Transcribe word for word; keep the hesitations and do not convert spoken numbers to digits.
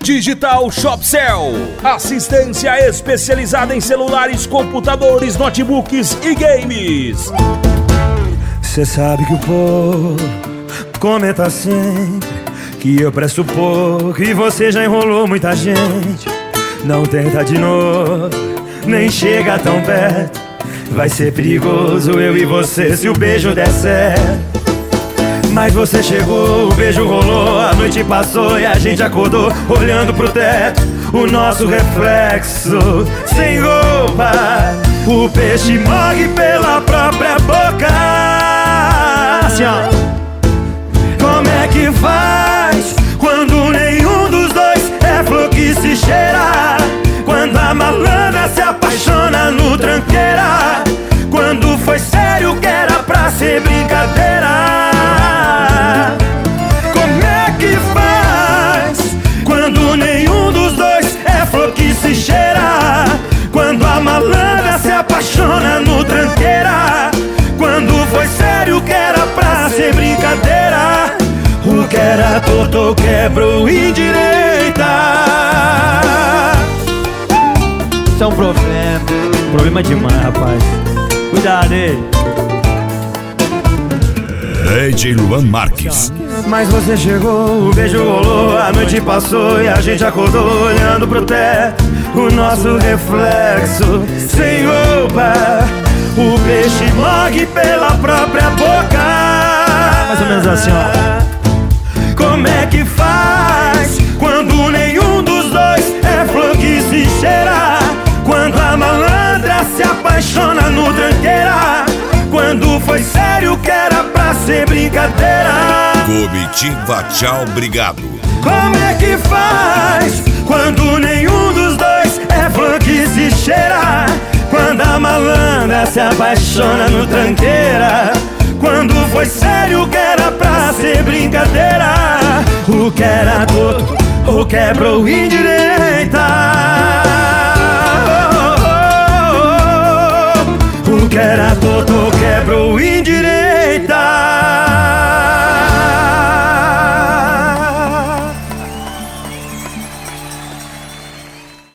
Digital Shopcell, assistência especializada em celulares, computadores, notebooks e games. Cê sabe que o povo comenta sempre que eu presto pouco e você já enrolou muita gente. Não tenta de novo, nem chega tão perto. Vai ser perigoso eu e você se o beijo der certo. Mas você chegou, o beijo rolou, a noite passou e a gente acordou olhando pro teto, o nosso reflexo sem roupa. O peixe morre pela própria boca. Assim, ó. Como é que faz quando nenhum dos dois é flor que se cheira? Quando a malandra se apaixona no tranqueira? Quando foi sério que era pra ser brincadeira? Como é que faz quando nenhum dos dois é flor que se cheira? Quando a malandra se apaixona no tranqueira? Quando foi sério que era pra ser brincadeira? O que era torto quebrou indireita. Isso é um problema, problema demais, rapaz. Cuidado aí. D J Luan Marques. Mas você chegou, o beijo rolou, a noite passou e a gente acordou olhando pro teto, o nosso reflexo sem roupa. O peixe morre pela própria boca. Mais ou menos assim, ó. Como é que faz quando nenhum dos dois é flor que se cheira? Quando a malandra se apaixona no tranqueira? Quando foi sério que era pra ser brincadeira? Comitiva Tchau, obrigado. Como é que faz quando nenhum dos dois é flor que se cheira? Quando a malandra se apaixona no tranqueira? Quando foi sério que era pra ser brincadeira? O que era torto, o quebrou indireito.